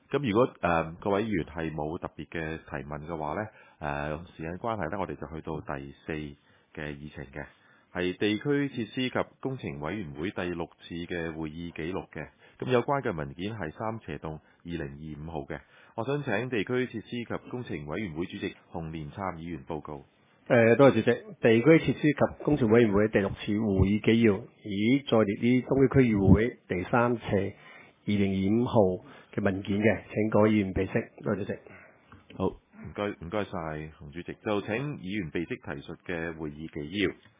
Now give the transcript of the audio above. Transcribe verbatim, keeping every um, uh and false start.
咁如果誒、呃、各位議員係冇特別嘅提問嘅話呢，誒、呃、時間關係呢，我哋就去到第四嘅議程嘅，係地區設施及工程委員會第六次嘅會議記錄嘅。咁有關嘅文件係三斜洞二零二五號嘅。我想請地區設施及工程委員會主席洪連參議員報告。 誒，多謝主席。地區設施及工程委員會第六次會議紀要已載列於東區區議會第三斜二零二五號嘅文件嘅，請各位議員備悉。多謝主席。 好，唔該唔該晒洪主席。就請議員備悉提述嘅會議紀要。